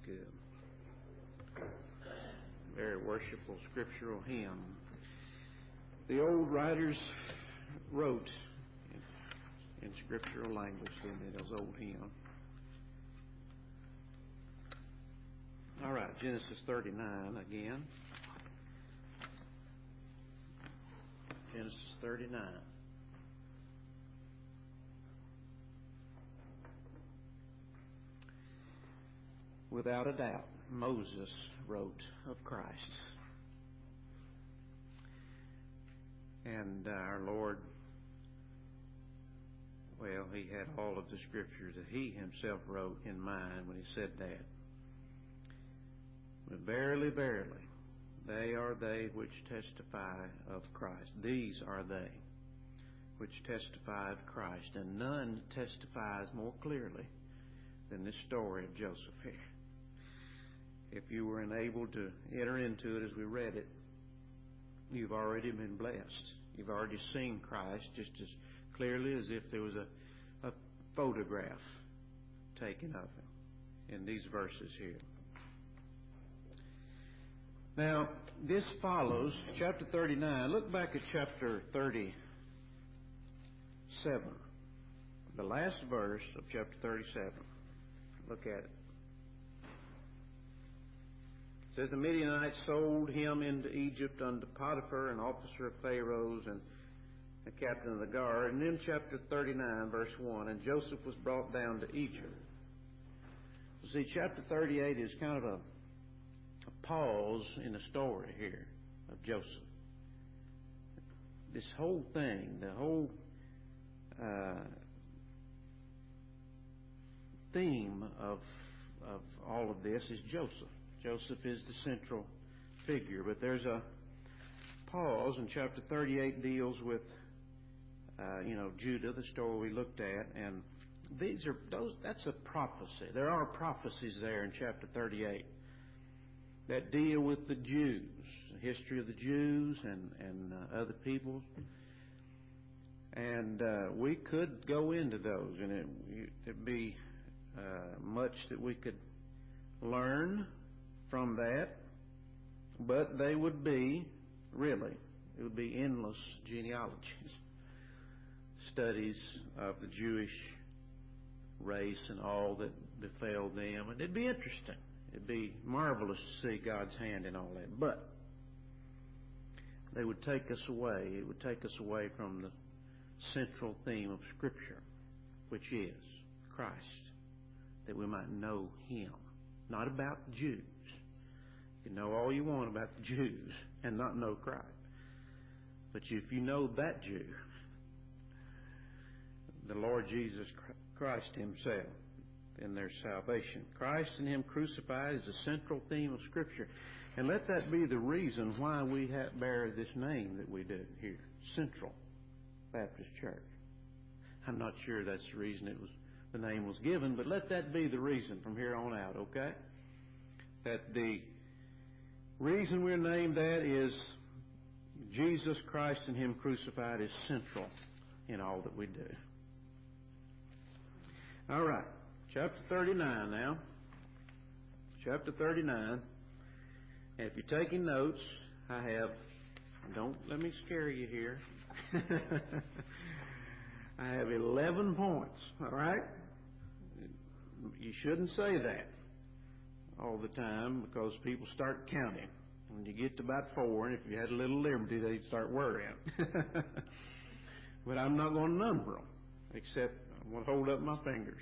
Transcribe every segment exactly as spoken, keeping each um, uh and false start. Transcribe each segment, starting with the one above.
good. Very worshipful scriptural hymn. The old writers wrote in, in scriptural language, didn't they, those old hymns? All right, Genesis thirty-nine again. Genesis thirty-nine. Without a doubt, Moses wrote of Christ. And uh, our Lord, well, he had all of the scriptures that he himself wrote in mind when he said that. But verily, verily, they are they which testify of Christ. These are they which testify of Christ. And none testifies more clearly than this story of Joseph here. If you were unable to enter into it as we read it, you've already been blessed. You've already seen Christ just as clearly as if there was a, a photograph taken of him in these verses here. Now, this follows chapter thirty-nine. Look back at chapter thirty-seven. The last verse of chapter thirty-seven. Look at it. It says, the Midianites sold him into Egypt unto Potiphar, an officer of Pharaoh's and a captain of the guard. And then chapter thirty-nine, verse one, and Joseph was brought down to Egypt. See, chapter thirty-eight is kind of a, a pause in the story here of Joseph. This whole thing, the whole uh, theme of of all of this is Joseph. Joseph is the central figure, but there's a pause, and chapter thirty-eight deals with, uh, you know, Judah, the story we looked at, and these are those. That's a prophecy. There are prophecies there in chapter thirty-eight that deal with the Jews, the history of the Jews and and uh, other peoples, and uh, we could go into those, and it, it'd be uh, much that we could learn from that, but they would be, really, it would be endless genealogies, studies of the Jewish race and all that befell them, and it'd be interesting. It'd be marvelous to see God's hand in all that, but they would take us away. It would take us away from the central theme of Scripture, which is Christ, that we might know Him, not about the Jews. You can know all you want about the Jews and not know Christ. But if you know that Jew, the Lord Jesus Christ Himself, then there's salvation. Christ and Him crucified is the central theme of Scripture. And let that be the reason why we have, bear this name that we do here, Central Baptist Church. I'm not sure that's the reason it was the name was given, but let that be the reason from here on out, okay? That the reason we're named that is Jesus Christ and Him crucified is central in all that we do. All right, chapter thirty-nine now. Chapter thirty-nine. And if you're taking notes, I have, don't let me scare you here. I have eleven points, all right? You shouldn't say that all the time because people start counting. When you get to about four, and if you had a little liberty, they'd start worrying. But I'm not going to number them, except I'm going to hold up my fingers.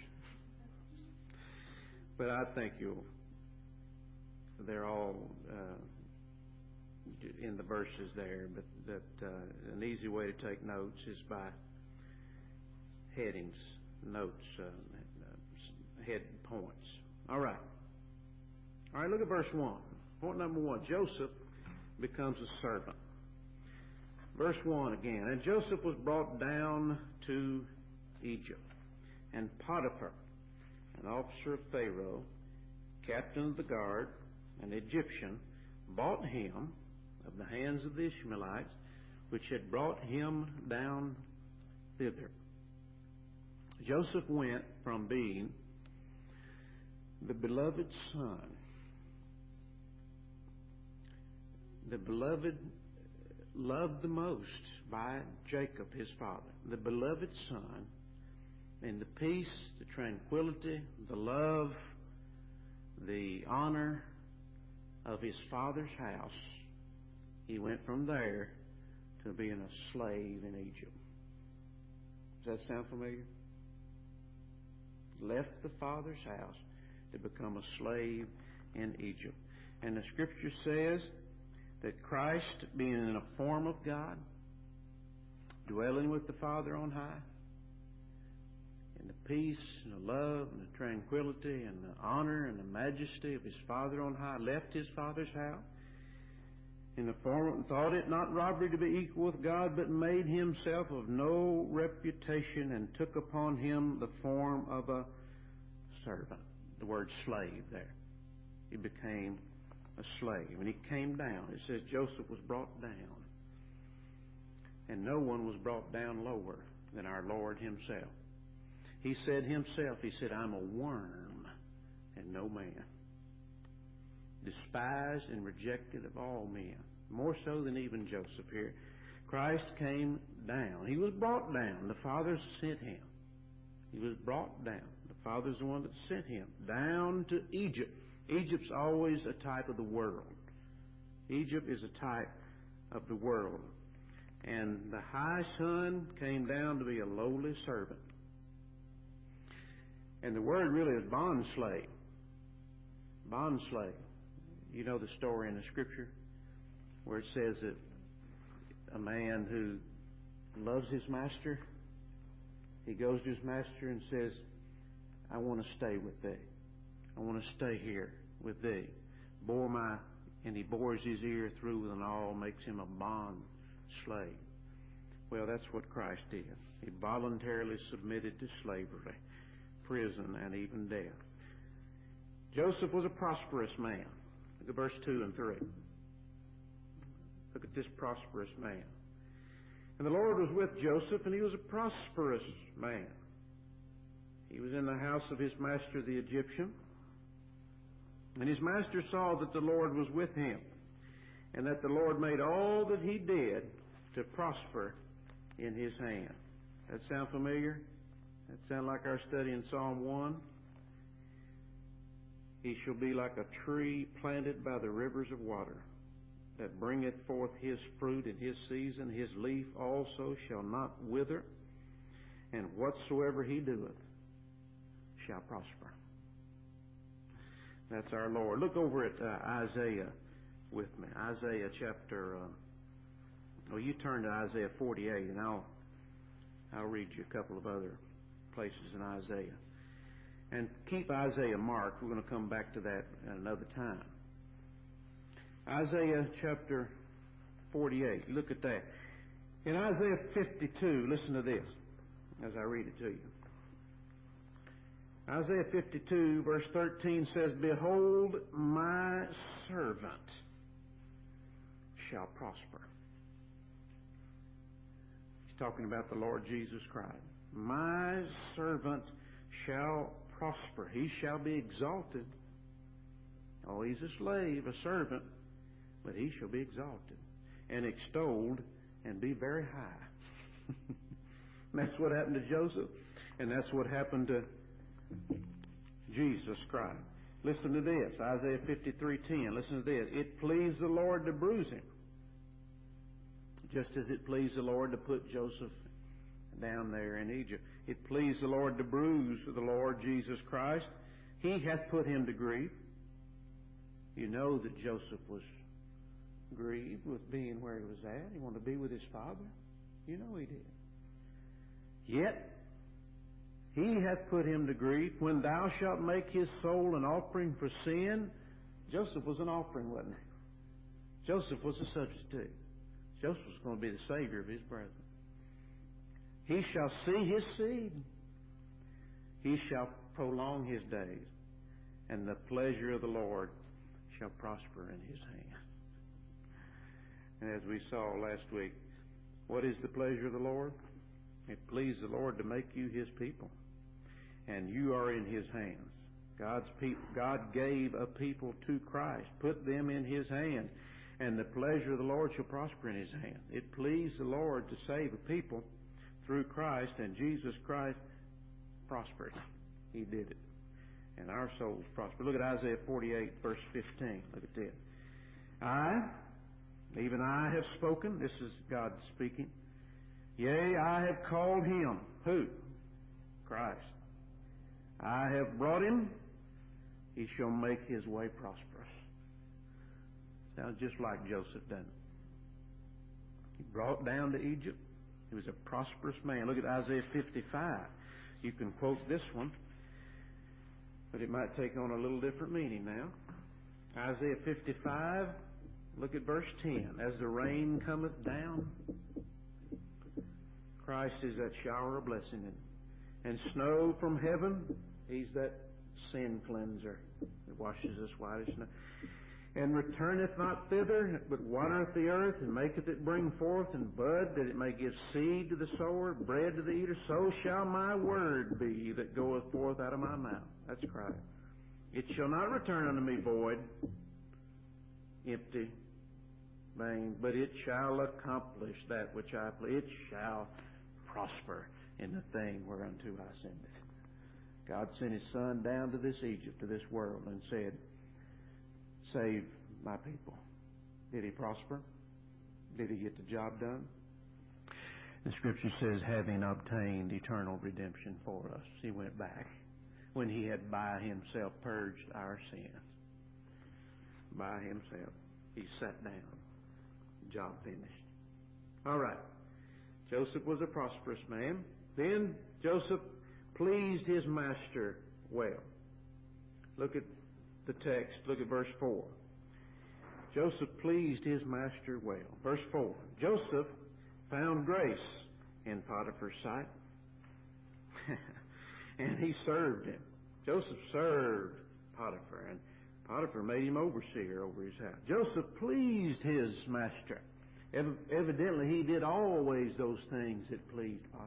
But I think you'll, they're all uh, in the verses there, but that uh, an easy way to take notes is by headings, notes, uh, head points. All right. All right, look at verse one. Point number one, Joseph becomes a servant. Verse one again. And Joseph was brought down to Egypt. And Potiphar, an officer of Pharaoh, captain of the guard, an Egyptian, bought him of the hands of the Ishmaelites, which had brought him down thither. Joseph went from being the beloved Son. The beloved, loved the most by Jacob, his father. The beloved Son, and the peace, the tranquility, the love, the honor of his father's house, he went from there to being a slave in Egypt. Does that sound familiar? Left the father's house to become a slave in Egypt. And the Scripture says that Christ, being in a form of God, dwelling with the Father on high, and the peace and the love and the tranquility and the honor and the majesty of his Father on high, left his Father's house in the form of, thought it not robbery to be equal with God, but made himself of no reputation, and took upon him the form of a servant. The word slave there. He became a slave. And he came down. It says Joseph was brought down. And no one was brought down lower than our Lord himself. He said himself, he said, I'm a worm and no man. Despised and rejected of all men. More so than even Joseph here. Christ came down. He was brought down. The Father sent him. He was brought down. The Father's the one that sent him down to Egypt. Egypt's always a type of the world. Egypt is a type of the world. And the high Son came down to be a lowly servant. And the word really is bond slave. Bond slave. You know the story in the Scripture where it says that a man who loves his master, he goes to his master and says, I want to stay with thee. I want to stay here with thee. Bore my, and he bores his ear through with an awl, makes him a bond slave. Well, that's what Christ did. He voluntarily submitted to slavery, prison, and even death. Joseph was a prosperous man. Look at verse two and three. Look at this prosperous man. And the Lord was with Joseph, and he was a prosperous man. He was in the house of his master, the Egyptian. And his master saw that the Lord was with him, and that the Lord made all that he did to prosper in his hand. That sound familiar? That sound like our study in Psalm one? He shall be like a tree planted by the rivers of water, that bringeth forth his fruit in his season. His leaf also shall not wither, and whatsoever he doeth shall prosper. That's our Lord. Look over at uh, Isaiah with me. Isaiah chapter, uh, well, you turn to Isaiah forty-eight, and I'll, I'll read you a couple of other places in Isaiah. And keep Isaiah marked. We're going to come back to that at another time. Isaiah chapter forty-eight. Look at that. In Isaiah fifty-two, listen to this as I read it to you. Isaiah fifty-two, verse thirteen says, Behold, my servant shall prosper. He's talking about the Lord Jesus Christ. My servant shall prosper. He shall be exalted. Oh, he's a slave, a servant, but he shall be exalted and extolled and be very high. That's what happened to Joseph, and that's what happened to Jesus Christ. Listen to this, Isaiah fifty-three ten. Listen to this. It pleased the Lord to bruise him, just as it pleased the Lord to put Joseph down there in Egypt. It pleased the Lord to bruise the Lord Jesus Christ. He hath put him to grief. You know that Joseph was grieved with being where he was at. He wanted to be with his father. You know he did. Yet he hath put him to grief. When thou shalt make his soul an offering for sin. Joseph was an offering, wasn't he? Joseph was a substitute. Joseph was going to be the Savior of his brethren. He shall see his seed. He shall prolong his days, and the pleasure of the Lord shall prosper in his hand. And as we saw last week, what is the pleasure of the Lord? It pleased the Lord to make you his people, and you are in his hands. God's people, God gave a people to Christ, put them in His hand, and the pleasure of the Lord shall prosper in His hand. It pleased the Lord to save a people through Christ, and Jesus Christ prospered. He did it. And our souls prosper. Look at Isaiah forty-eight, verse fifteen. Look at this. I, even I have spoken. This is God speaking. Yea, I have called him. Who? Christ. I have brought him. He shall make his way prosperous. Sounds just like Joseph, doesn't it? He brought down to Egypt. He was a prosperous man. Look at Isaiah fifty-five. You can quote this one, but it might take on a little different meaning now. Isaiah fifty-five, look at verse ten. As the rain cometh down, Christ is that shower of blessing, and snow from heaven, He's that sin cleanser that washes us white as snow. And returneth not thither, but watereth the earth, and maketh it bring forth and bud, that it may give seed to the sower, bread to the eater. So shall my word be that goeth forth out of my mouth. That's Christ. It shall not return unto me void, empty, vain, but it shall accomplish that which I please. It shall prosper in the thing whereunto I send it. God sent His Son down to this Egypt, to this world, and said, save my people. Did He prosper? Did He get the job done? The Scripture says, having obtained eternal redemption for us, He went back when He had by Himself purged our sins. By Himself. He sat down. Job finished. All right. Joseph was a prosperous man. Then Joseph pleased his master well. Look at the text. Look at verse four. Joseph pleased his master well. Verse four. Joseph found grace in Potiphar's sight, and he served him. Joseph served Potiphar, and Potiphar made him overseer over his house. Joseph pleased his master. Ev- evidently, he did always those things that pleased Potiphar.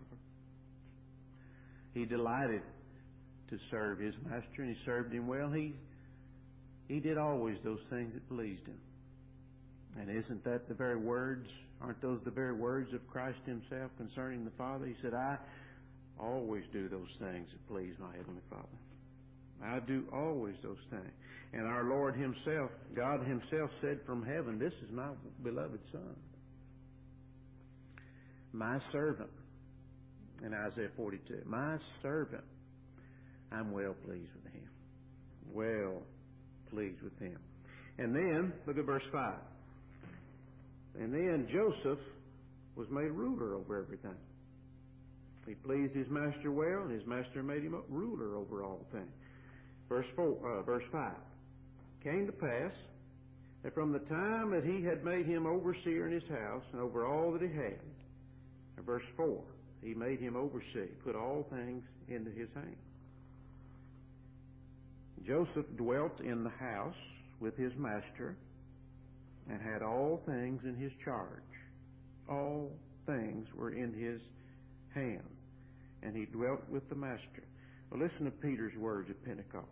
He delighted to serve his master, and he served him well. He He did always those things that pleased him. And isn't that the very words, aren't those the very words of Christ Himself concerning the Father? He said, I always do those things that please my Heavenly Father. I do always those things. And our Lord Himself, God Himself said from heaven, this is my beloved Son, my servant. In Isaiah forty-two, my servant, I'm well pleased with him. Well pleased with him. And then, look at verse five. And then Joseph was made ruler over everything. He pleased his master well, and his master made him a ruler over all things. Verse four, uh, verse five. Came to pass that from the time that he had made him overseer in his house and over all that he had, and verse four, he made him oversee, put all things into his hand. Joseph dwelt in the house with his master and had all things in his charge. All things were in his hands. And he dwelt with the master. Well, listen to Peter's words at Pentecost.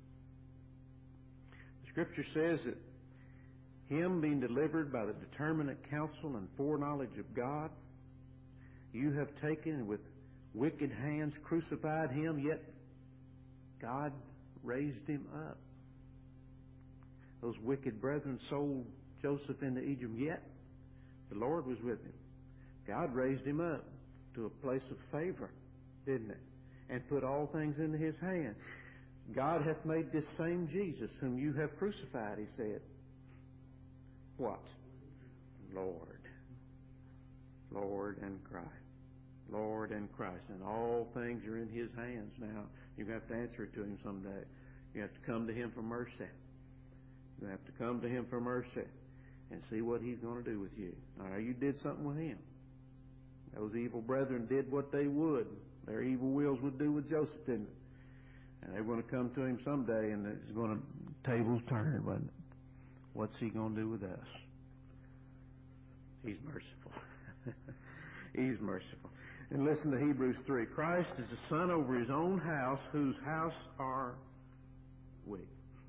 The Scripture says that him being delivered by the determinate counsel and foreknowledge of God, you have taken and with wicked hands crucified him, yet God raised him up. Those wicked brethren sold Joseph into Egypt, yet the Lord was with him. God raised him up to a place of favor, didn't He? And put all things into his hand. God hath made this same Jesus whom you have crucified, he said. What? Lord. Lord and Christ. Lord and Christ. And all things are in his hands now. You have to answer it to him someday. You have to come to him for mercy. You have to come to him for mercy and see what he's going to do with you. Now, you did something with him. Those evil brethren did what they would. Their evil wills would do with Joseph, didn't it? And they're going to come to him someday, and it's going to tables turn, wasn't it? What's he going to do with us? He's merciful. He's merciful. And listen to Hebrews three. Christ is the Son over his own house, whose house are week.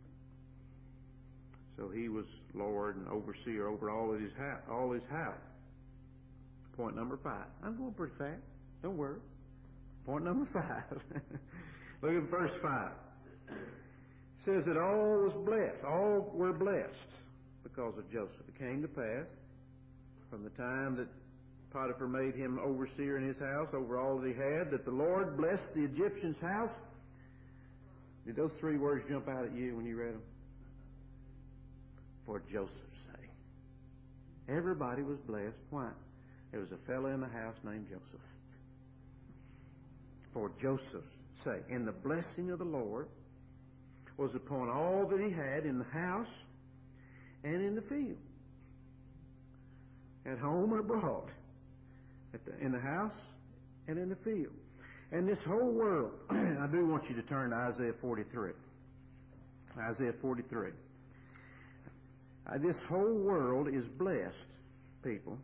So he was Lord and overseer over all of his house, all his house. Point number five. I'm going pretty fast. Don't worry. Point number five. Look at verse five. It says that all was blessed. All were blessed because of Joseph. It came to pass from the time that Potiphar made him overseer in his house over all that he had, that the Lord blessed the Egyptian's house. Did those three words jump out at you when you read them? For Joseph's sake. Everybody was blessed. Why? There was a fellow in the house named Joseph. For Joseph's sake. And the blessing of the Lord was upon all that he had in the house and in the field. At home and abroad. At the, in the house and in the field. And this whole world, I do want you to turn to Isaiah forty-three. Isaiah forty-three. Uh, this whole world is blessed, people,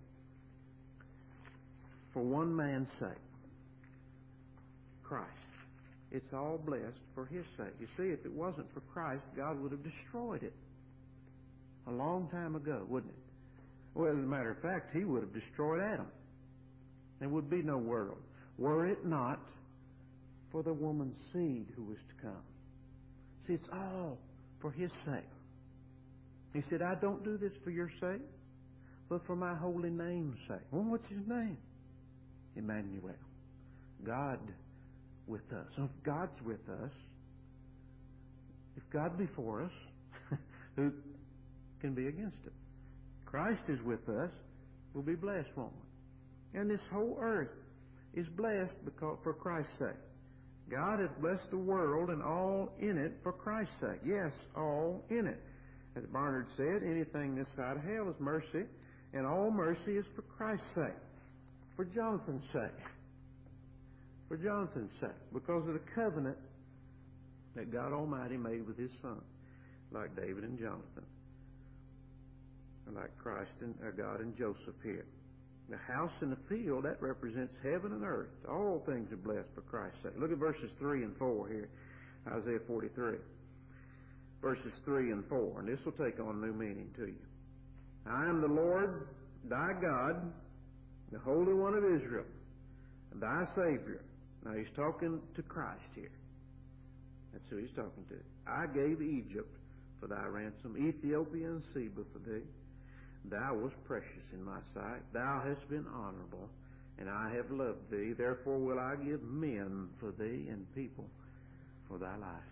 for one man's sake. Christ. It's all blessed for His sake. You see, if it wasn't for Christ, God would have destroyed it a long time ago, wouldn't it? Well, as a matter of fact, He would have destroyed Adam. There would be no world, were it not for the woman's seed who was to come. See, it's all for His sake. He said, I don't do this for your sake, but for my holy name's sake. Well, what's His name? Emmanuel. God with us. So if God's with us, if God be for us, who can be against it? Christ is with us, we'll be blessed, won't we? And this whole earth is blessed because for Christ's sake. God has blessed the world and all in it for Christ's sake. Yes, all in it. As Barnard said, anything this side of hell is mercy, and all mercy is for Christ's sake. For Jonathan's sake. For Jonathan's sake. Because of the covenant that God Almighty made with His Son. Like David and Jonathan. And like Christ and uh, God and Joseph here. The house and the field, that represents heaven and earth. All things are blessed for Christ's sake. Look at verses three and four here. Isaiah forty-three. Verses three and four. And this will take on new meaning to you. I am the Lord, thy God, the Holy One of Israel, thy Savior. Now he's talking to Christ here. That's who he's talking to. I gave Egypt for thy ransom, Ethiopia and Seba for thee. Thou wast precious in my sight. Thou hast been honorable, and I have loved thee. Therefore will I give men for thee and people for thy life.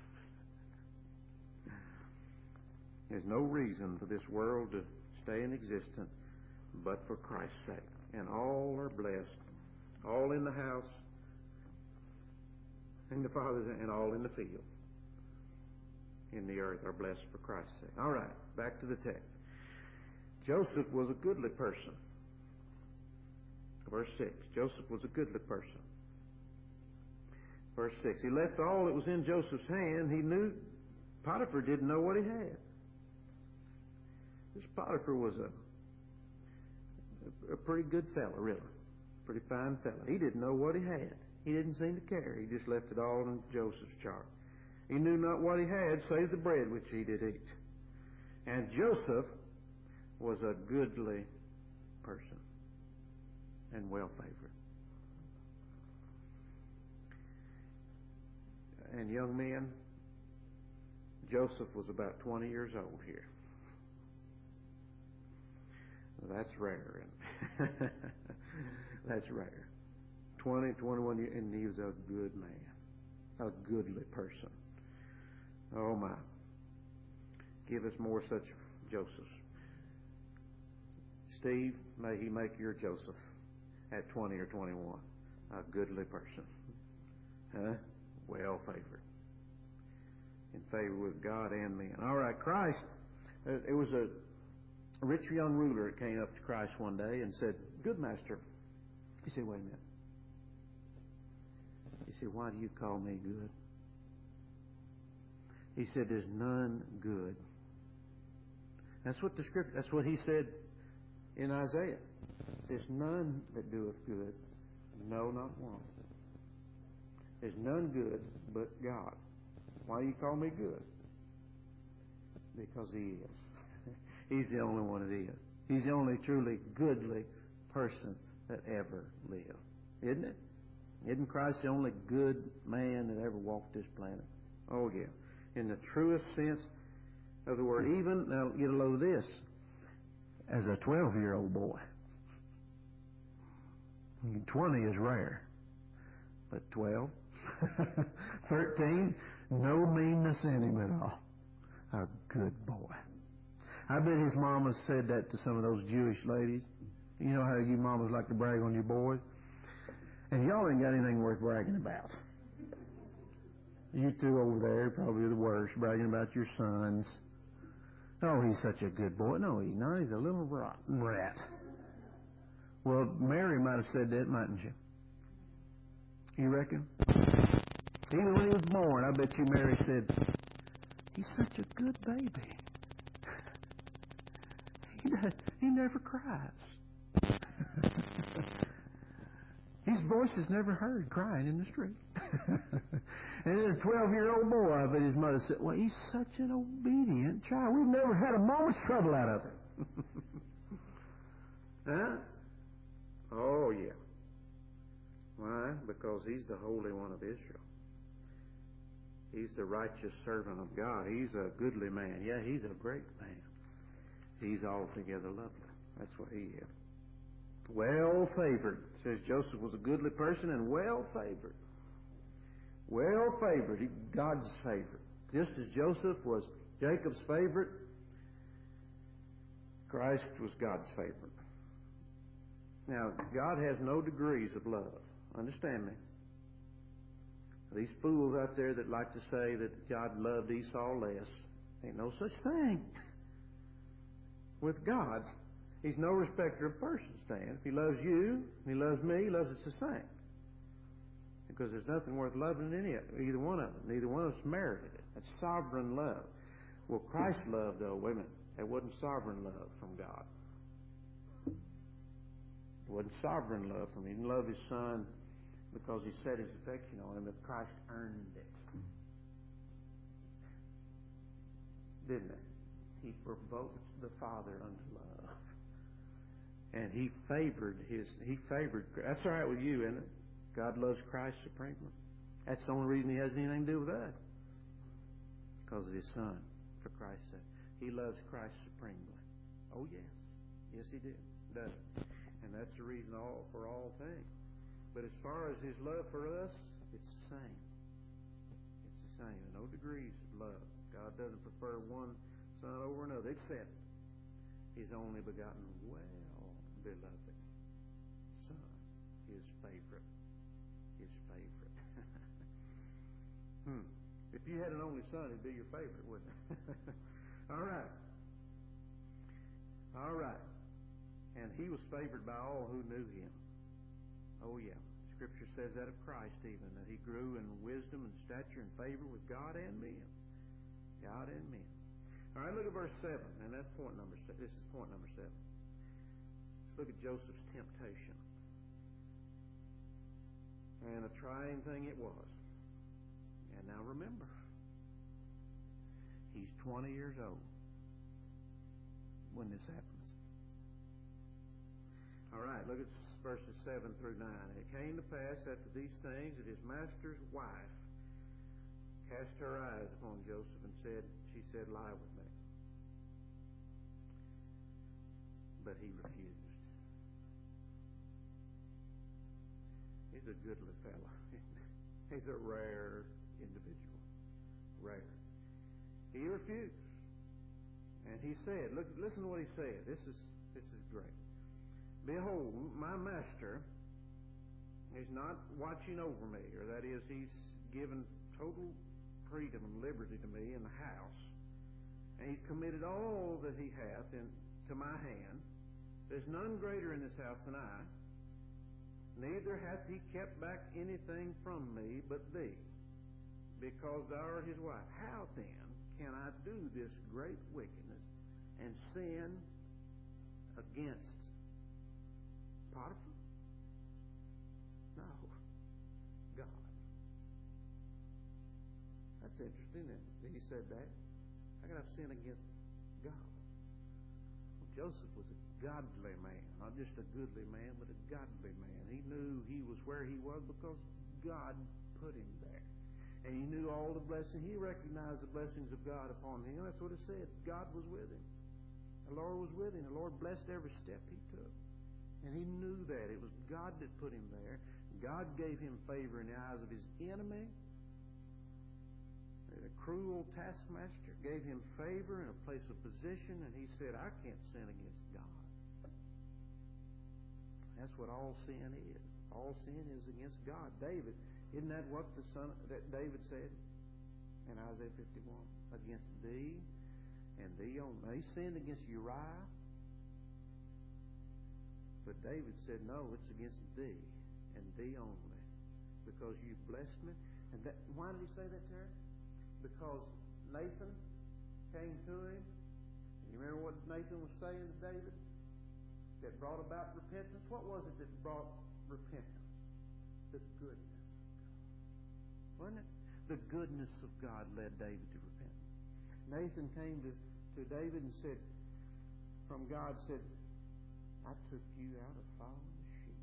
There's no reason for this world to stay in existence but for Christ's sake. And all are blessed. All in the house, in the Father's, and all in the field. In the earth are blessed for Christ's sake. All right, back to the text. Joseph was a goodly person. Verse six. Joseph was a goodly person. Verse six. He left all that was in Joseph's hand. He knew Potiphar didn't know what he had. This Potiphar was a, a pretty good fellow, really. Pretty fine fellow. He didn't know what he had. He didn't seem to care. He just left it all in Joseph's charge. He knew not what he had, save the bread which he did eat. And Joseph was a goodly person and well favored. And young men, Joseph was about twenty years old here. Well, that's rare. That's rare. twenty, twenty-one years, and he was a good man, a goodly person. Oh my. Give us more such Josephs. Steve, may he make your Joseph at twenty or twenty-one. A goodly person. Huh? Well favored. In favor with God and men. All right, Christ, it was a rich young ruler that came up to Christ one day and said, good master. He said, wait a minute. He said, why do you call me good? He said, there's none good. That's what the scripture, that's what he said in Isaiah. There's none that doeth good. No, not one. There's none good but God. Why do you call me good? because He is. He's the only one that is. He's the only truly goodly person that ever lived. Isn't it? Isn't Christ the only good man that ever walked this planet? Oh, yeah. In the truest sense of the word. Even, now get a load of this, as a twelve-year-old boy. twenty is rare. But twelve, thirteen, no meanness in him at all. A good boy. I bet his mama said that to some of those Jewish ladies. You know how you mamas like to brag on your boys? And y'all ain't got anything worth bragging about. You two over there probably the worst, bragging about your sons. Oh, he's such a good boy. No, he's not. He's a little rot, rat. Well, Mary might have said that, mightn't you? You reckon? Even when he was born, I bet you Mary said, he's such a good baby. He, does, he never cries. His voice is never heard crying in the street. And then a twelve-year-old boy, I bet his mother said, well, he's such an obedient child. We've never had a moment's trouble out of him. Huh? Oh, yeah. Why? Because he's the Holy One of Israel. He's the righteous servant of God. He's a goodly man. Yeah, he's a great man. He's altogether lovely. That's what he is. Well favored. It says Joseph was a goodly person and well favored. Well favored. He, God's favorite. Just as Joseph was Jacob's favorite, Christ was God's favorite. Now, God has no degrees of love. Understand me. These fools out there that like to say that God loved Esau less, ain't no such thing. With God, He's no respecter of persons, Dan. If He loves you, He loves me, He loves us the same. Because there's nothing worth loving in any of either one of them. Neither one of us merited it. That's sovereign love. Well, Christ's love, though, wait a minute, that wasn't sovereign love from God. It wasn't sovereign love from Him. He didn't love His Son because He set His affection on Him, but Christ earned it. Didn't it? He provoked the Father unto love. And He favored His, He favored, that's all right with you, isn't it? God loves Christ supremely. That's the only reason He has anything to do with us. Because of His Son, for Christ's sake. He loves Christ supremely. Oh, yes. Yes, He did. Does it? And that's the reason all for all things. But as far as His love for us, it's the same. It's the same. No degrees of love. God doesn't prefer one Son over another, except His only begotten, well-beloved Son, His favorite. His favorite. hmm. If you had an only son, he'd be your favorite, wouldn't it? All right. All right. And He was favored by all who knew Him. Oh, yeah. Scripture says that of Christ even, that He grew in wisdom and stature and favor with God and men. God and men. All right, look at verse seven, and that's point number seven. This is point number seven. Let's look at Joseph's temptation. And a trying thing it was. And now remember, he's twenty years old when this happens. All right, look at verses seven through nine. And it came to pass after these things that his master's wife cast her eyes upon Joseph and said, she said, lie with me. But he refused. He's a goodly fellow. He's a rare individual. Rare. He refused. And he said, look, listen to what he said. This is this is great. Behold, my master is not watching over me, or that is, he's given total freedom and liberty to me in the house, and he's committed all that he hath into my hand. There's none greater in this house than I. Neither hath he kept back anything from me but thee, because thou art his wife. How then can I do this great wickedness and sin against Potiphar? No. God. That's interesting, isn't it? He said that. How could I sin against God? Well, Joseph was a godly man, not just a goodly man, but a godly man. He knew he was where he was because God put him there. And he knew all the blessings. He recognized the blessings of God upon him. That's what it said. God was with him. The Lord was with him. The Lord blessed every step he took. And he knew that. It was God that put him there. God gave him favor in the eyes of his enemy. The cruel taskmaster gave him favor in a place of position, and he said, I can't sin against God. That's what all sin is. All sin is against God. David, isn't that what the son that David said in Isaiah fifty-one? Against thee and thee only. He sinned against Uriah. But David said, no, it's against thee and thee only, because you blessed me. And that, why did he say that, Terry? Because Nathan came to him. You remember what Nathan was saying to David? That brought about repentance. What was it that brought repentance? The goodness of God. Wasn't it? The goodness of God led David to repentance. Nathan came to, to David and said, from God said, I took you out of following the sheep.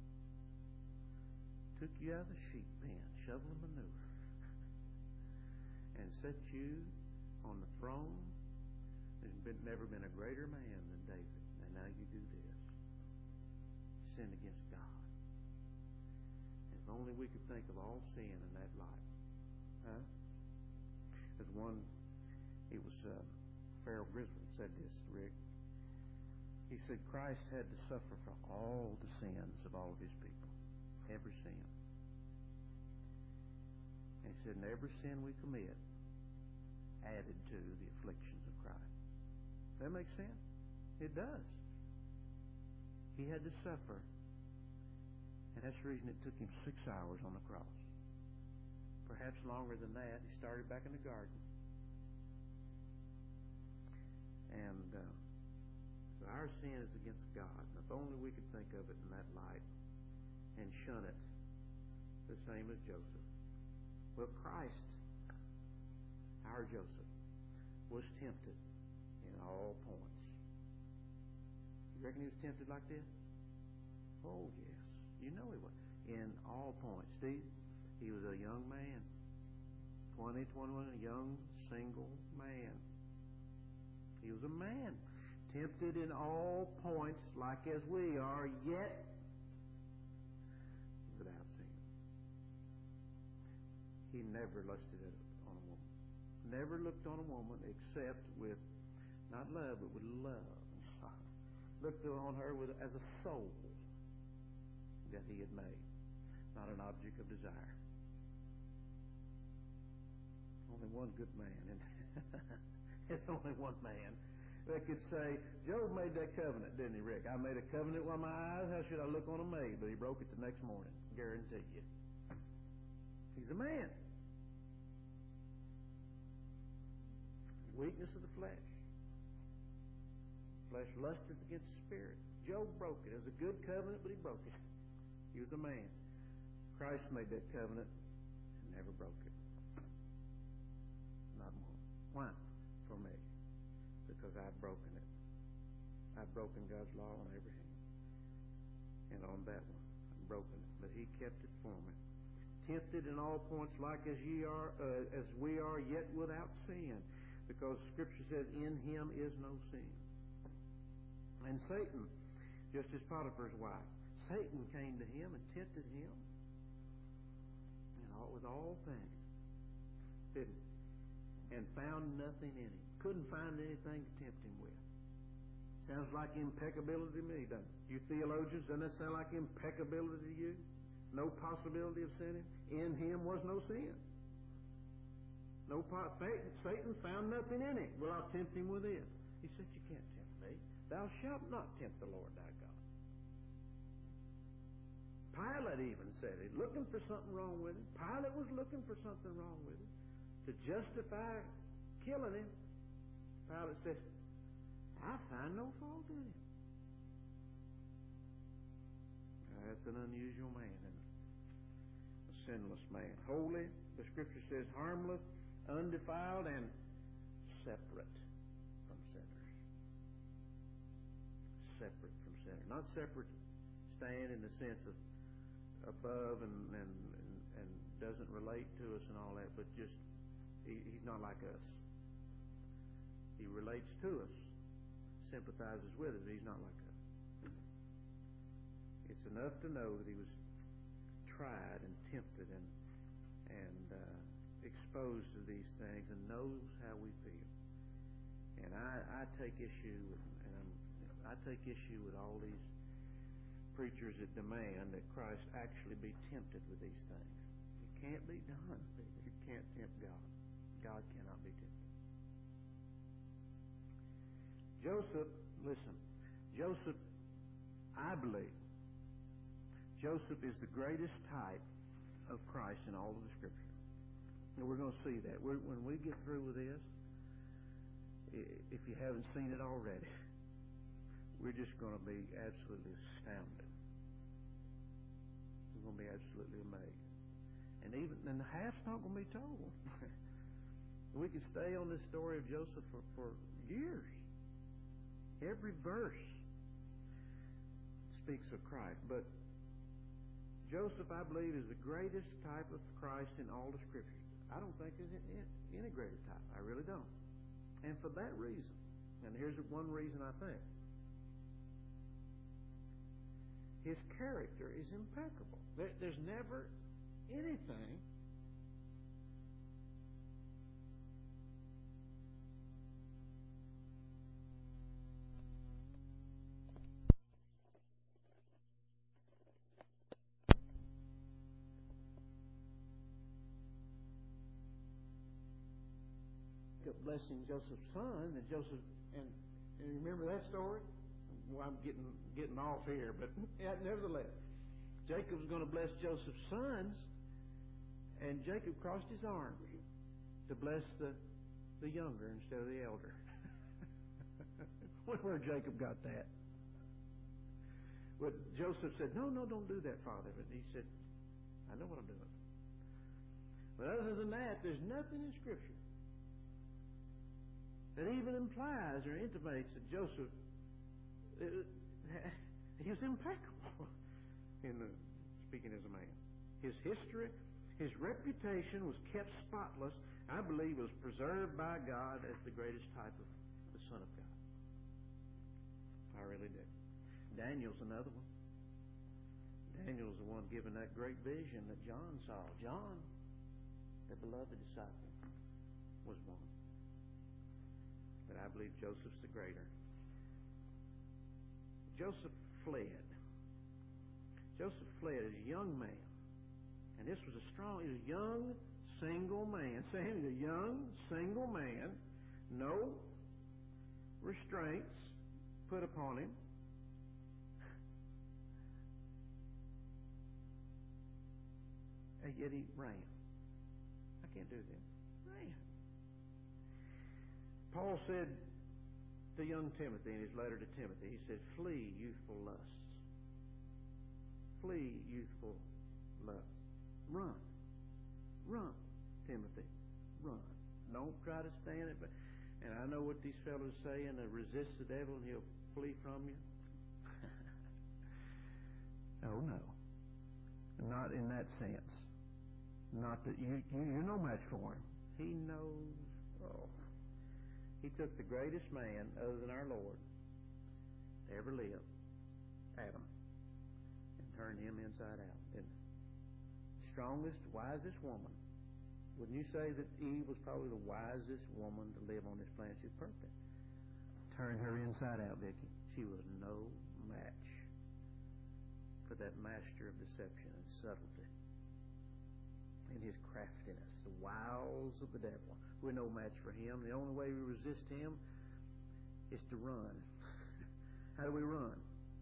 Took you out of the sheep pen, shoveling manure, and set you on the throne. There's been, never been a greater man than David. And now you do this. Sin against God. If only we could think of all sin in that light. Huh? There's one, it was uh, Farrell Griswold said this, Rick. He said Christ had to suffer for all the sins of all of his people. Every sin. And he said, and every sin we commit added to the afflictions of Christ. That makes sense? It does. He had to suffer. And that's the reason it took him six hours on the cross. Perhaps longer than that. He started back in the garden. And uh, so our sin is against God. If only we could think of it in that light and shun it the same as Joseph. Well, Christ, our Joseph, was tempted in all points. You reckon he was tempted like this? Oh, yes. You know he was. In all points. Steve, he was a young man. twenty, twenty-one, a young, single man. He was a man. Tempted in all points, like as we are, yet without sin. He never lusted on a woman. Never looked on a woman except with, not love, but with love. Looked on her with as a soul that he had made, not an object of desire. Only one good man. There's only one man that could say, Job made that covenant, didn't he, Rick? I made a covenant with my eyes. How should I look on a maid? But he broke it the next morning. Guarantee you. He's a man. Weakness of the flesh. Flesh lusteth against the spirit. Job broke it. It was a good covenant, but he broke it. He was a man. Christ made that covenant and never broke it. Not one. Why? For me. Because I've broken it. I've broken God's law on every hand. And on that one, I've broken it. But he kept it for me. Tempted in all points like as ye are, uh, as we are, yet without sin. Because Scripture says, in him is no sin. And Satan, just as Potiphar's wife, Satan came to him and tempted him and all, with all things, didn't he? And found nothing in him. Couldn't find anything to tempt him with. Sounds like impeccability to me, doesn't it? You theologians, doesn't that sound like impeccability to you? No possibility of sinning? In him was no sin. No po- Satan found nothing in him. Well, I'll tempt him with this. He said, you can't tempt me. Thou shalt not tempt the Lord thy God. Pilate even said it, looking for something wrong with him. Pilate was looking for something wrong with him to justify killing him. Pilate said, I find no fault in him. Now, that's an unusual man, isn't it? A sinless man. Holy, the Scripture says, harmless, undefiled, and separate from sinners. Separate from sinners. Not separate, stand in the sense of above and, and, and, and doesn't relate to us and all that, but just, he, he's not like us. He relates to us, sympathizes with us, but he's not like us. It's enough to know that he was tried and tempted and and uh, exposed to these things and knows how we feel. And I, I take issue with, and I'm, I take issue with all these preachers that demand that Christ actually be tempted with these things. It can't be done. You can't tempt God. God cannot be tempted. Joseph, listen, Joseph, I believe, Joseph is the greatest type of Christ in all of the Scripture. And we're going to see that. We're, when we get through with this, if you haven't seen it already, we're just going to be absolutely astounded. We're going to be absolutely amazed. And even and half's not going to be told. We could stay on this story of Joseph for, for years. Every verse speaks of Christ. But Joseph, I believe, is the greatest type of Christ in all the Scriptures. I don't think there's any greater type. I really don't. And for that reason, and here's one reason I think, his character is impeccable. There, there's never anything blessing Joseph's son, and Joseph, and, and you remember that story? Well, I'm getting getting off here, but nevertheless, Jacob's going to bless Joseph's sons, and Jacob crossed his arms to bless the the younger instead of the elder. Where Jacob got that? But Joseph said, "No, no, don't do that, Father." But he said, "I know what I'm doing." But other than that, there's nothing in Scripture that even implies or intimates that Joseph uh, he was impeccable in the, speaking as a man. His history, his reputation was kept spotless. I believe was preserved by God as the greatest type of the Son of God. I really do. Daniel's another one. Daniel's the one given that great vision that John saw. John, the beloved disciple, was one. But I believe Joseph's the greater. Joseph fled. Joseph fled as a young man. And this was a strong, he was a young, single man. Say, he was a young, single man. No restraints put upon him. And yet he ran. I can't do that. Ran. Paul said to young Timothy in his letter to Timothy, he said, "Flee youthful lusts." Flee youthful lusts. Run. Run, Timothy. Run. Don't try to stand it. But, and I know what these fellows say, and resist the devil and he'll flee from you. Oh, no. Not in that sense. Not that you, you, you're no match for him. He knows. Oh. He took the greatest man, other than our Lord, to ever live, Adam, and turned him inside out, didn't he? The strongest, wisest woman. Wouldn't you say that Eve was probably the wisest woman to live on this planet? She's perfect. Turned her inside out, Vicki. She was no match for that master of deception and subtlety and his craftiness, the wiles of the devil. We're no match for him. The only way we resist him is to run. How do we run?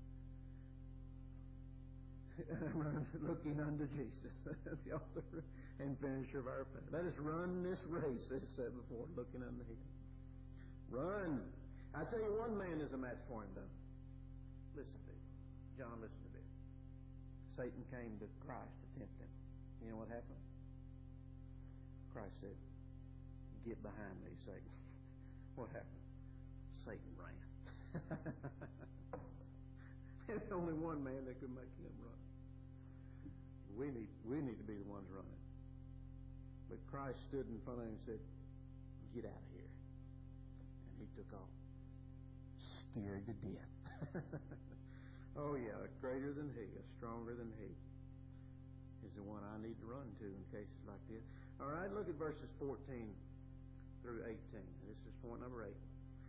Run looking unto Jesus, the author and finisher of our faith. Let us run this race, as said before, looking unto him. Run. I tell you, one man is a match for him, though. Listen to it. John, listen to this. Satan came to Christ to tempt him. You know what happened? Christ said, "Get behind me, Satan." what happened? Satan ran. There's only one man that could make him run. We need, we need to be the ones running. But Christ stood in front of him and said, "Get out of here." And he took off, scared to death. Oh, yeah, a greater than he, a stronger than he is the one I need to run to in cases like this. All right, look at verses fourteen through eighteen. This is point number eight.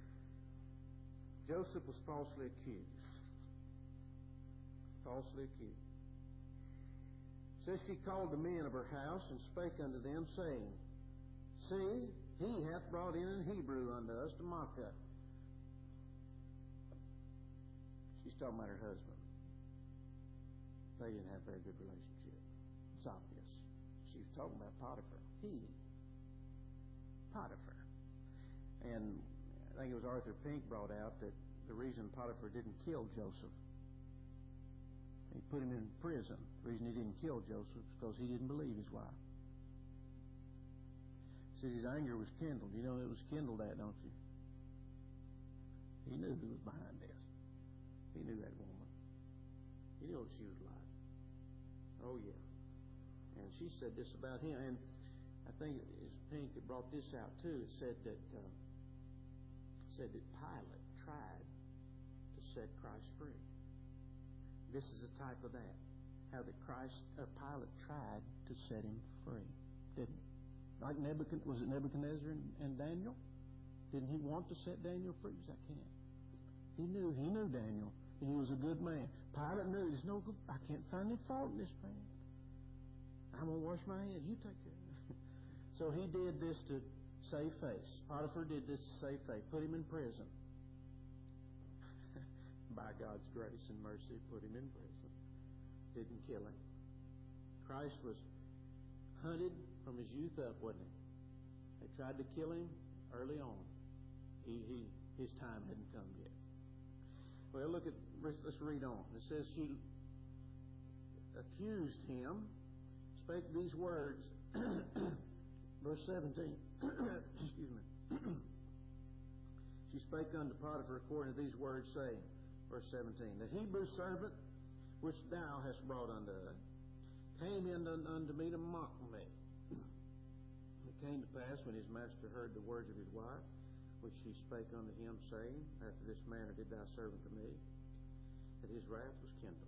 Joseph was falsely accused. Falsely accused. It says, she called the men of her house and spake unto them, saying, See, he hath brought in an Hebrew unto us to mock us. She's talking about her husband. They didn't have a very good relationship. It's obvious. She was talking about Potiphar. He. Potiphar. And I think it was Arthur Pink brought out that the reason Potiphar didn't kill Joseph, he put him in prison. The reason he didn't kill Joseph was because he didn't believe his wife. He said his anger was kindled. You know it was kindled at, don't you? He knew who was behind this. He knew that woman. He knew what she was like. Oh, yeah. And she said this about him. And I think it was Pink that brought this out, too. It said that, uh, said that Pilate tried to set Christ free. This is a type of that. How that Christ, uh, Pilate tried to set him free. Didn't he? Like Nebuchadnezzar, was it Nebuchadnezzar and, and Daniel? Didn't he want to set Daniel free? He said, I can't. He knew, he knew Daniel. He was a good man. Pilate knew, there's no good, I can't find any fault in this man. I'm going to wash my hands. You take care of it. So he did this to save face. Potiphar did this to save face. Put him in prison. By God's grace and mercy, put him in prison. Didn't kill him. Christ was hunted from his youth up, wasn't he? They tried to kill him early on. He, he, his time hadn't come yet. Well, look at, let's read on. It says, she accused him, spake these words, verse seventeen. Excuse me. She spake unto Potiphar according to these words, saying, verse seventeen, the Hebrew servant which thou hast brought unto us came in unto me to mock me. It came to pass when his master heard the words of his wife, which she spake unto him, saying, after this manner did thy servant to me, that his wrath was kindled.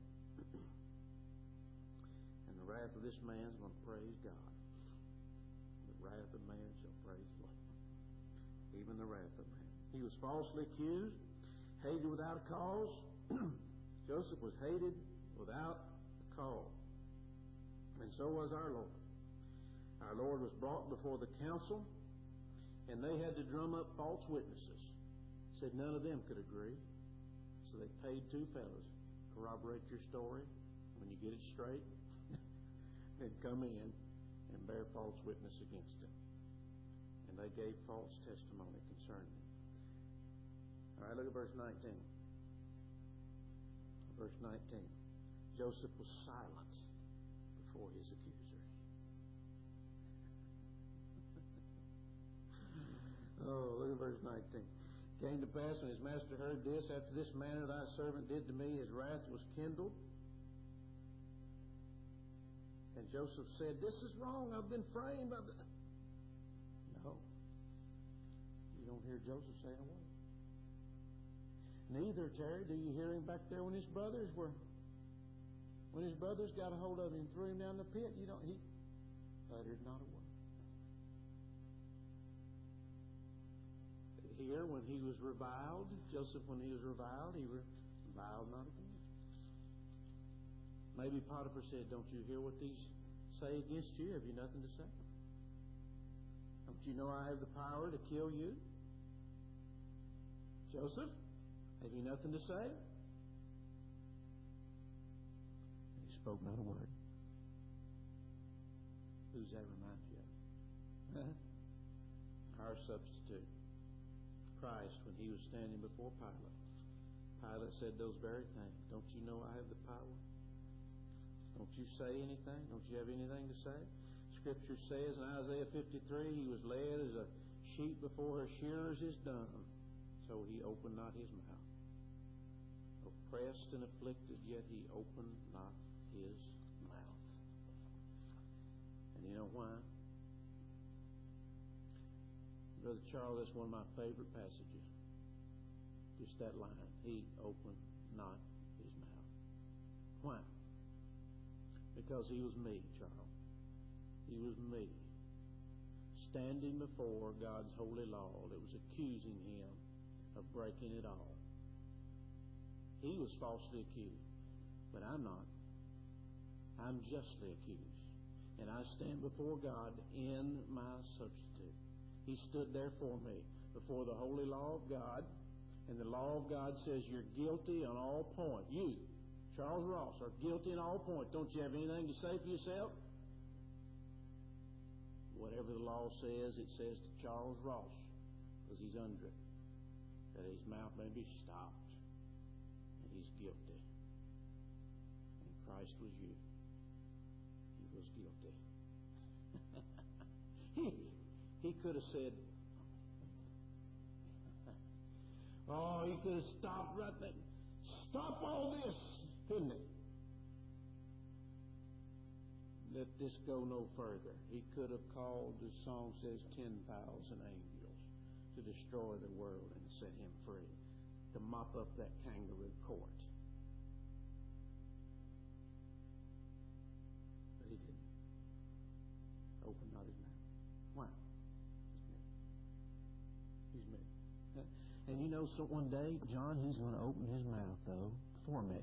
And the wrath of this man is going to praise God. The wrath of man shall praise the Lord. Even the wrath of man. He was falsely accused, hated without a cause. Joseph was hated without a cause. And so was our Lord. Our Lord was brought before the council, and they had to drum up false witnesses. Said none of them could agree. So they paid two fellows. Corroborate your story. When you get it straight, then come in and bear false witness against him. And they gave false testimony concerning him. All right, look at verse nineteen. Verse nineteen. Joseph was silent before his accusers. Oh, look at verse nineteen. Came to pass when his master heard this, after this manner thy servant did to me, his wrath was kindled. And Joseph said, this is wrong. I've been framed by the... No. You don't hear Joseph saying a word. Neither, Terry, do you hear him back there when his brothers were... When his brothers got a hold of him and threw him down the pit, you don't... He uttered not a word. Here, when he was reviled, Joseph, when he was reviled, he reviled not again. Maybe Potiphar said, don't you hear what these say against you? Have you nothing to say? Don't you know I have the power to kill you? Joseph, have you nothing to say? He spoke not a word. Who's that remind you of? Our substitute. Christ, when he was standing before Pilate. Pilate said those very things. Don't you know I have the power? Don't you say anything? Don't you have anything to say? Scripture says in Isaiah fifty-three, he was led as a sheep before her shearers is dumb, so he opened not his mouth. Oppressed and afflicted, yet he opened not his mouth. And you know why? Brother Charles, that's one of my favorite passages. Just that line. He opened not his mouth. Why? Because he was me, Charles. He was me. Standing before God's holy law that was accusing him of breaking it all. He was falsely accused, but I'm not. I'm justly accused. And I stand before God in my substitute. He stood there for me before the holy law of God, and the law of God says you're guilty on all points. You, Charles Ross, are guilty on all points. Don't you have anything to say for yourself? Whatever the law says, it says to Charles Ross, because he's under it, that his mouth may be stopped, and he's guilty. And Christ was you. He was guilty. he, he could have said, oh, he could have stopped right there. Stop all this, couldn't he? Let this go no further. He could have called, the song says, ten thousand angels to destroy the world and set him free, to mop up that kangaroo court. But he didn't. Open not his mouth. Why? He's me. He's me. And you know, so one day, John, he's going to open his mouth, though, for me.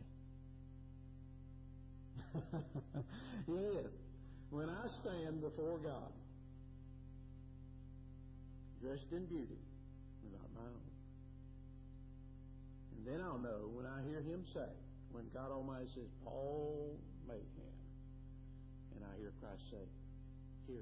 Yes. When I stand before God, dressed in beauty, not my own. And then I'll know when I hear him say, when God Almighty says, Paul Mayhem, and I hear Christ say, here.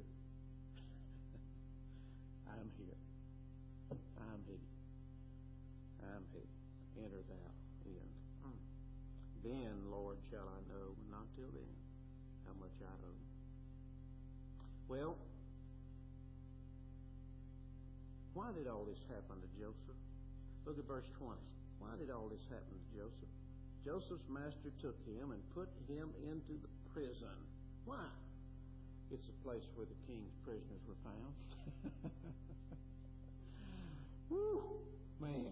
I'm here. I'm he. I'm he. Enter thou in. Then, Lord, shall I know, but not till then, how much I owe. Well, why did all this happen to Joseph? Look at verse twenty. Why did all this happen to Joseph? Joseph's master took him and put him into the prison. Why? It's a place where the king's prisoners were found. Woo! Man.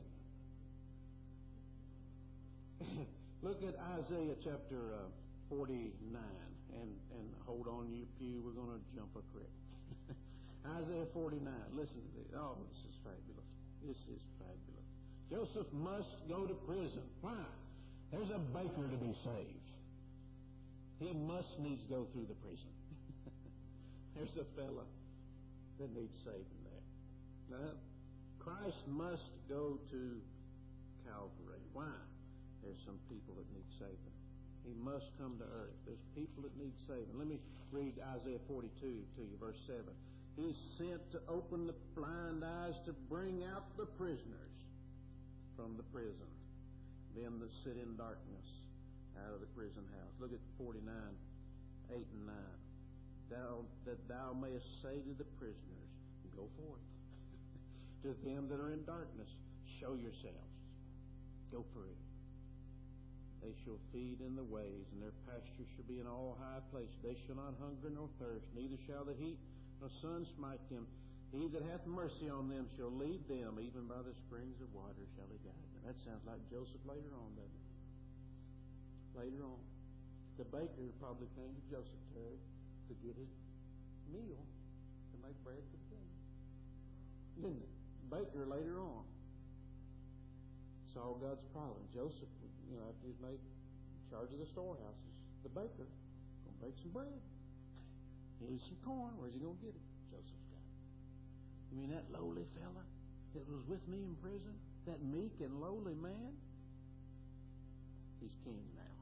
Look at Isaiah chapter uh, forty-nine. And, and hold on, you pew, we're going to jump a creek. Isaiah forty-nine. Listen to this. Oh, this is fabulous. This is fabulous. Joseph must go to prison. Why? There's a baker to be saved. He must needs go through the prison. There's a fella that needs saving there. Now, Christ must go to Calvary. Why? There's some people that need saving. He must come to earth. There's people that need saving. Let me read Isaiah forty-two to you, verse seven. He's sent to open the blind eyes, to bring out the prisoners from the prison, them that sit in darkness out of the prison house. Look at forty-nine, eight and nine. Thou, that thou mayest say to the prisoners, go forth. To them that are in darkness, show yourselves. Go free. They shall feed in the ways, and their pasture shall be in all high places. They shall not hunger nor thirst, neither shall the heat nor sun smite them. He that hath mercy on them shall lead them, even by the springs of water shall he guide them. That sounds like Joseph later on, doesn't it? Later on. The baker probably came to Joseph, Terry, to get his meal, to make bread for the king. Didn't it? Baker later on saw God's providence. Joseph, you know, after he was made in charge of the storehouses, the baker, going to bake some bread. He needs some corn. Where's he going to get it? Joseph's got it. You mean that lowly fella that was with me in prison? That meek and lowly man? He's king now.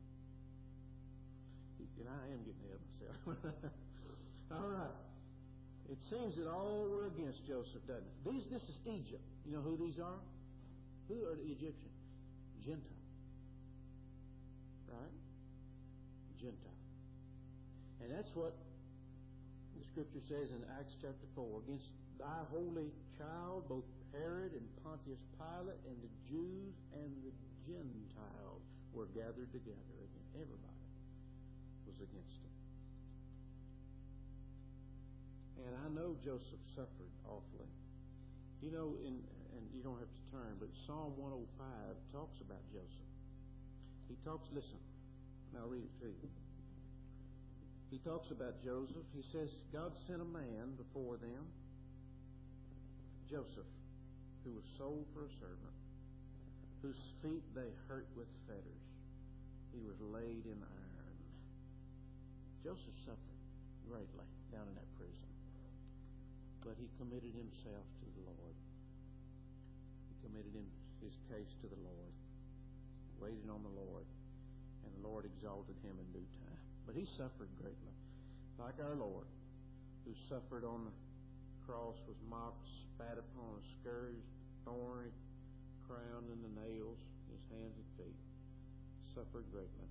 He, and I am getting ahead of myself. All right. It seems that all were against Joseph, doesn't it? These, this is Egypt. You know who these are? Who are the Egyptians? Gentile. Right? Gentile. And that's what the Scripture says in Acts chapter four, against thy holy child, both Herod and Pontius Pilate and the Jews and the Gentiles were gathered together. And everybody was against him. And I know Joseph suffered awfully. You know, in, and you don't have to turn, but Psalm one oh five talks about Joseph. He talks, listen, and I'll read it to you. He talks about Joseph. He says, God sent a man before them, Joseph, who was sold for a servant, whose feet they hurt with fetters. He was laid in iron. Joseph suffered greatly down in that prison. But he committed himself to the Lord. He committed him, his case to the Lord. Waited on the Lord. And the Lord exalted him in due time. But he suffered greatly. Like our Lord, who suffered on the cross, was mocked, spat upon, scourged, thorny, crowned in the nails, his hands and feet. Suffered greatly.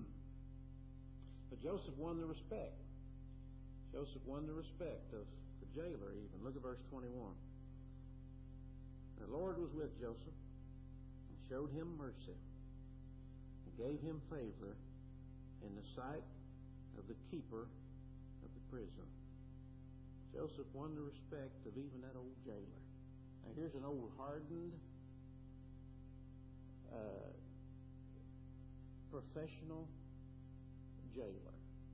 But Joseph won the respect. Joseph won the respect of the jailer even. Look at verse twenty-one. The Lord was with Joseph and showed him mercy and gave him favor in the sight of the keeper of the prison. Joseph won the respect of even that old jailer. Now here's an old hardened uh, professional jailer.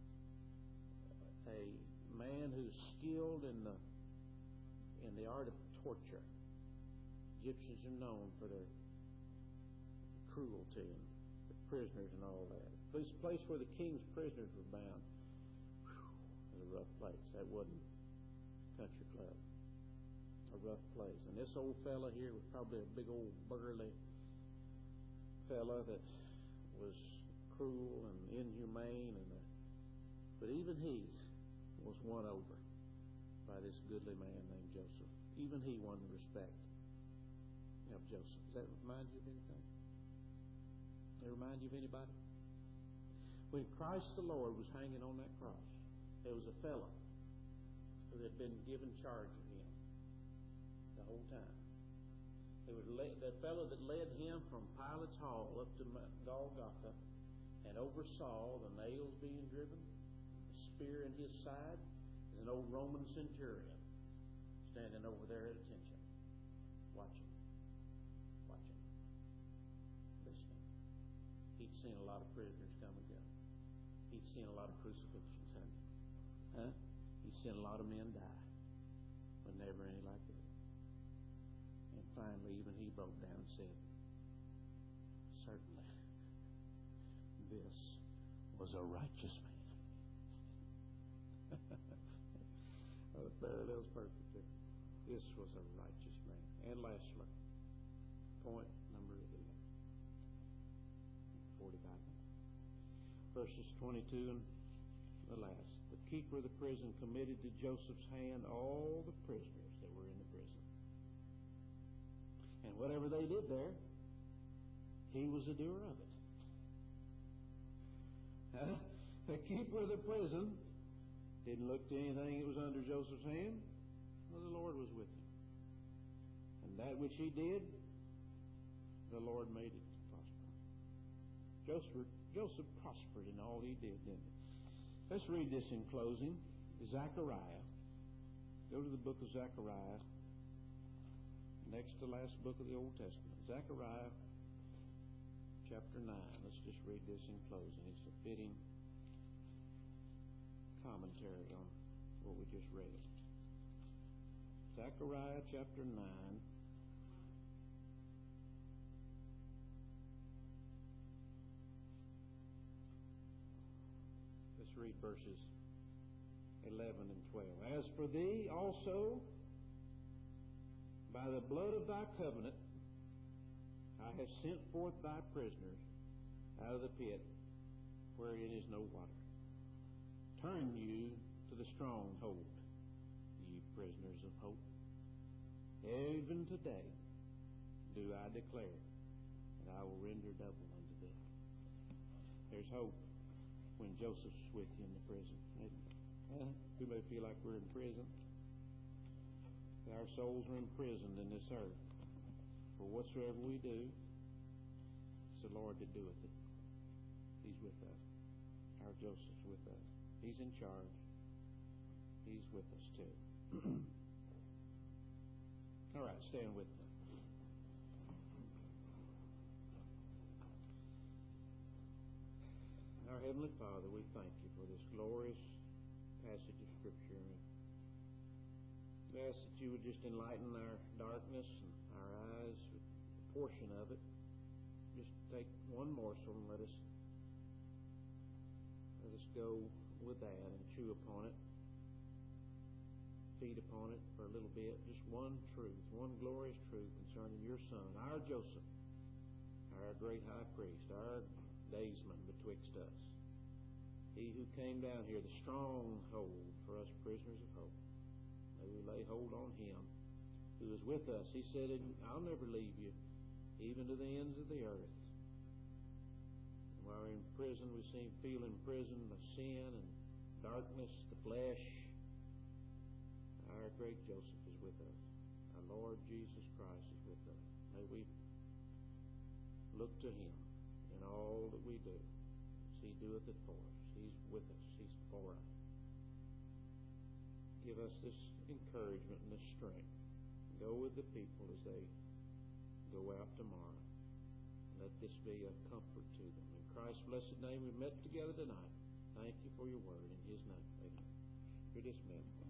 A man who's skilled in the in the art of torture. Egyptians are known for their cruelty and the prisoners and all that. This place where the king's prisoners were bound, whew, was a rough place. That wasn't country club. A rough place. And this old fella here was probably a big old burly fella that was cruel and inhumane, and a, but even he was won over by this goodly man named Joseph. Even he won the respect of Joseph. Does that remind you of anything? Does that remind you of anybody? When Christ the Lord was hanging on that cross, there was a fellow who had been given charge of him the whole time. It was the fellow that led him from Pilate's hall up to Golgotha and oversaw the nails being driven, a spear in his side, is an old Roman centurion standing over there at attention, watching, watching, listening. He'd seen a lot of prisoners come and go. He'd seen a lot of crucifixions, hadn't he? Huh? He'd seen a lot of men die, but never any like it. And finally, even he broke down and said, certainly, this was a righteous man. Oh, the parallel's perfect there. This was a righteous man. And lastly, point number eleven, forty-five. Verses twenty-two and the last. The keeper of the prison committed to Joseph's hand all the prisoners that were in the prison. And whatever they did there, he was a doer of it. Huh? The keeper of the prison didn't look to anything that was under Joseph's hand. Well, the Lord was with him. And that which he did, the Lord made it prosper. Joseph, Joseph prospered in all he did, didn't he? Let's read this in closing. Zechariah. Go to the book of Zechariah. Next to last book of the Old Testament. Zechariah chapter nine. Let's just read this in closing. It's a fitting commentary on what we just read. Zechariah chapter nine. Let's read verses eleven and twelve. As for thee also, by the blood of thy covenant, I have sent forth thy prisoners out of the pit wherein is no water. Turn you to the stronghold, ye prisoners of hope. Even today do I declare, and I will render double unto thee. There's hope when Joseph's with you in the prison, isn't it? We may feel like we're in prison. Our souls are imprisoned in this earth. For whatsoever we do, it's the Lord that doeth it. He's with us. Our Joseph's with us. He's in charge. He's with us too. All right, stand with me. Our Heavenly Father, we thank you for this glorious passage of Scripture. We ask that you would just enlighten our darkness and our eyes with a portion of it. Just take one morsel and let us let us go with that and chew upon it, feed upon it for a little bit. Just one truth, one glorious truth concerning your Son, our Joseph, our great high priest, our daysman betwixt us. He who came down here, the stronghold for us prisoners of hope. May we lay hold on him who is with us. He said, I'll never leave you, even to the ends of the earth. And while we're in prison, we seem to feel imprisoned by sin and darkness, the flesh. Our great Joseph is with us. Our Lord Jesus Christ is with us. May we look to him in all that we do. He doeth it for us. He's with us. He's for us. Give us this encouragement and this strength. Go with the people as they go out tomorrow. Let this be a comfort to them. In Christ's blessed name, we met together tonight. Thank you for your word. In his name, amen. You're dismissed.